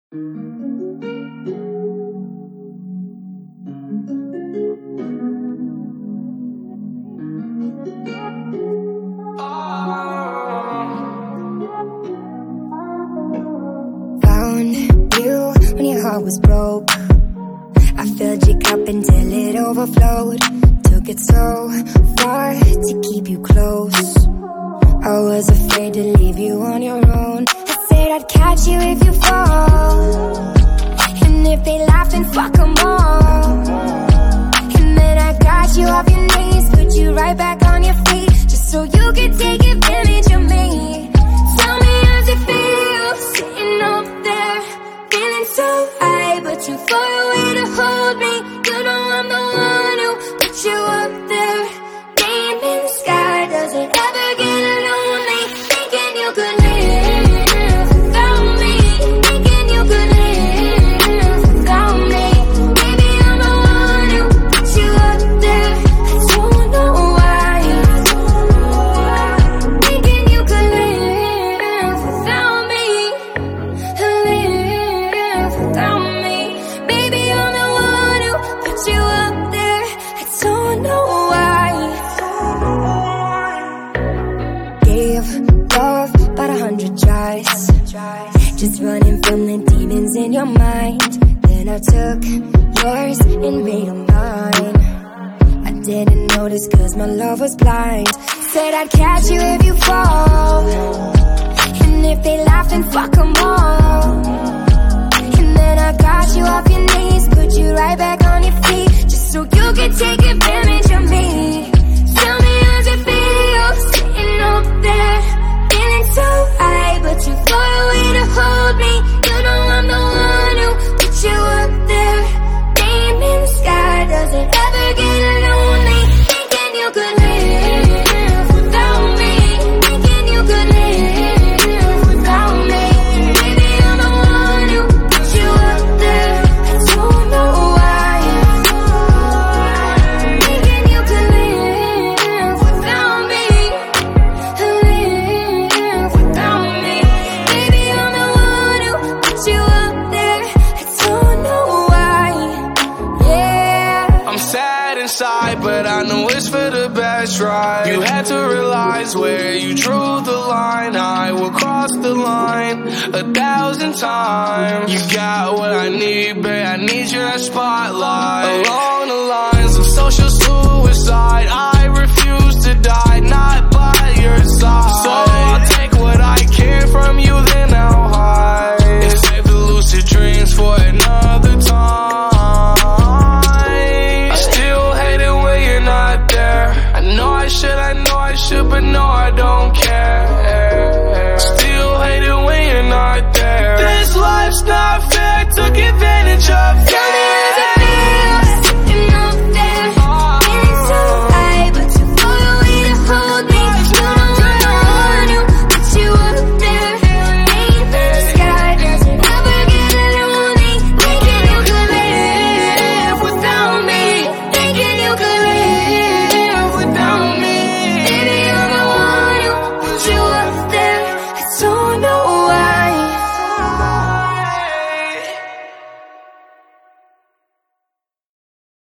Found you when your heart was broke. I filled your cup until it overflowed. Took it so far to keep you close. I was afraid to leave you on your own. I said I'd catch you if you fall, and if they laugh, then fuck them all. And then I got you off your knees, put you right back on your feet, just so you could take advantage of me. Tell me how's it feel, sitting up there, feeling so high, but too far away to hold me. You know I'm the one who put you up there. Name in the sky, does it ever get lonely? Thinking you could live without me, thinking you could live without me. Maybe I'm the one who put you up there. I don't know why. Thinking you could live without me, live without me. Baby, I'm the one who put you up there. I don't know why. Gave love about 100 tries, just running from the demons in your mind. Then I took yours and made them mine. I didn't notice cause my love was blind. Said I'd catch you if you fall, and if they laugh, then fuck them all. And then I got you off your knees, put you right back on your feet, just so you could take advantage of me. Tell me how's it feel, sitting up there, feeling so high, but too far away to hold me. You know I'm the one who put you up there. Name in the sky, does it ever get lonely? Thinking you could live without me, thinking you could live without me. Maybe I'm the one who put you up there. I don't know why. Thinking you could live without me, live without me. Maybe I'm the one who put you up there. I don't know why. Yeah. I'm sad inside, but I know it's for the best, right? You had to realize where you drew the line. I will cross the line 1,000 times. You got what I need, babe, I need you in that spotlight. Alone